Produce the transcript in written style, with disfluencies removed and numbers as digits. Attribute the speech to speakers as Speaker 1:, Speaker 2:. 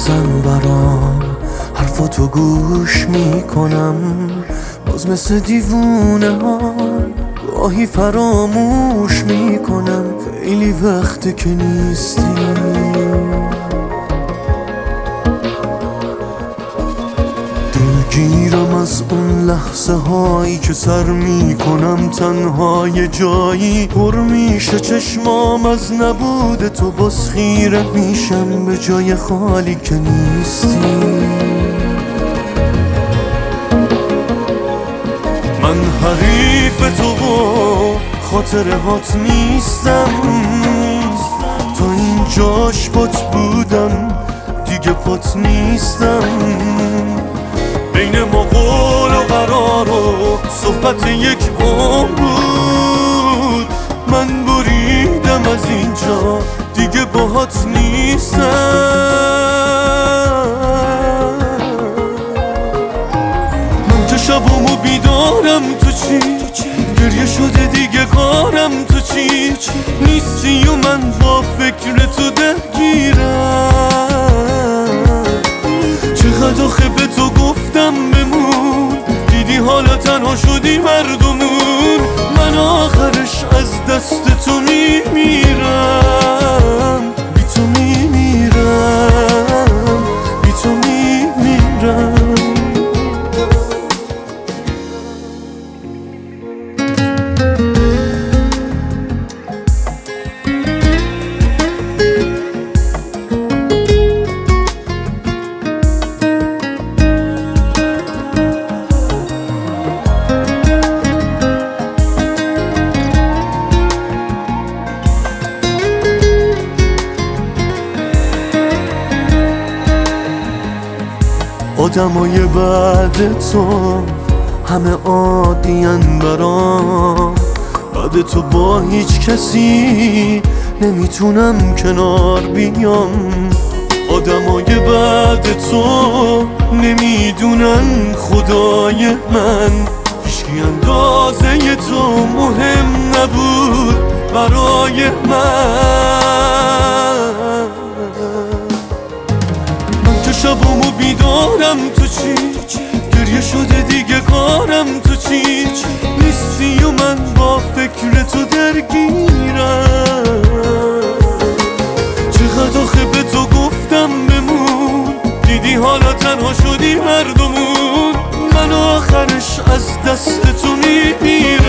Speaker 1: بزن برام، حرفاتو گوش میکنم، باز مثل دیوونه ها گاهی فراموش میکنم. خیلی وقته که نیستی، دلگیرم از اون لحظه هایی که سر میکنم تنها یه جایی. پر میشه چشمام از نبود تو، باز خیره میشم به جای خالی که نیستی. من حریف تو و خاطره هات نیستم، تا اینجاش پات بودم دیگه پات نیستم. بین ما قول و قرار و صحبت یک عمر بود، من بریدم از اینجا دیگه باهات نیستم. من که شبامو بیدارم تو چی، گریه شده دیگه کارم تو چی. نیستی و من با فکر تو درگیرم. چقدر آخه به تو گفتم بمون، دیدی حالا تنها شدی مردمون. من آخرش از دست تو میمیرم، بی تو میمیرم، بی تو میمیرم. آدمای بعد تو همه عادین برام، بعد تو با هیچ کسی نمیتونم کنار بیام. آدمای بعد تو نمیدونن خدای من، هیچکی اندازه تو مهم نبود برای من. شبامو بیدارم تو چی، گریه شده دیگه کارم تو چی. نیستی و من با فکر تو درگیرم. چقدر آخه به تو گفتم بمون، دیدی حالا تنها شدی مردمون. من آخرش از دست تو میمیرم.